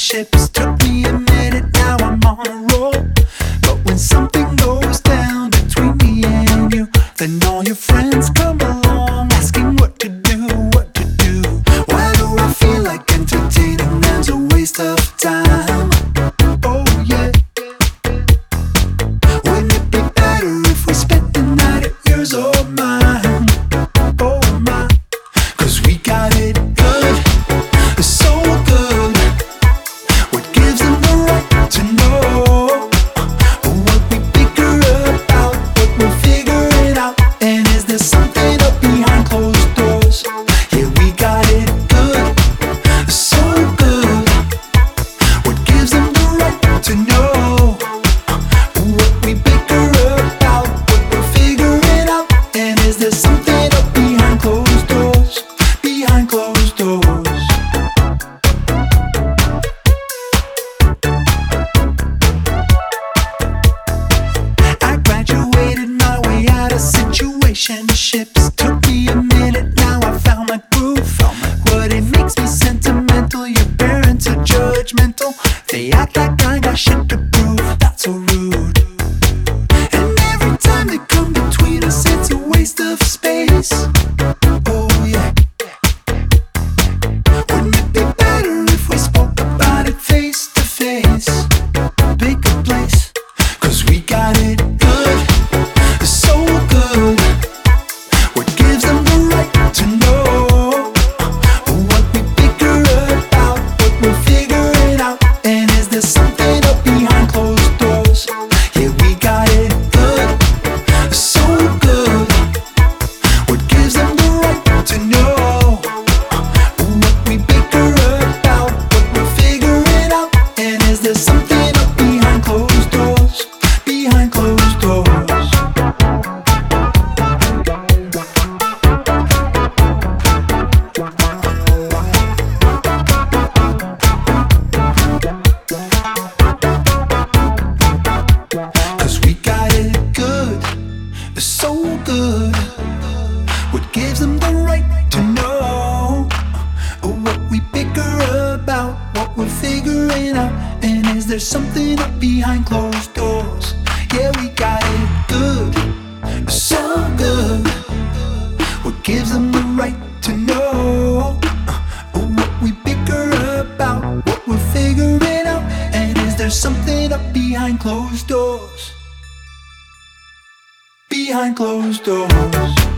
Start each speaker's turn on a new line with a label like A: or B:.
A: situationships. Took me a minute, now I'm on a roll. But when something goes down between me and you, then all your friends come along asking what to do, what to do. Why do I feel like entertaining them's a waste of time? Oh yeah. Wouldn't it be better if we spent the night at yours or mine? Oh my, 'cause we got it good, so good. What gives them the right to know what we figure about, what we're figuring out? And is there something up behind closed doors? Yeah, we got it good, so good. What gives them the right to know what we figure about, what we're figuring out? And is there something up behind closed doors? Behind closed doors. I graduated my way out of situationships. Took me a minute, now I found my groove. What it makes me sentimental, your parents are judgmental. They act like I got shit to prove, that's so rude. And every time they come between us, it's a waste of space. Oh yeah. Wouldn't it be better if we spoke about it face to face? Pick a place, 'cause we got it good, so good. What gives them the right to know what we figure about, what we're figuring out? And is there something up behind closed doors? Yeah, we got it good, so good. What gives them the right to know what we figure about, what we're figuring out? And is there something up behind closed doors? Behind closed doors. 'Cause we got it good, so good. What gives them the right to know what we figure about, what we're figuring out? And is there something up behind closed doors? Yeah, we got it good, so good. What gives them the right to know what we figure about, what we're figuring out? And is there something up behind closed doors? Behind closed doors.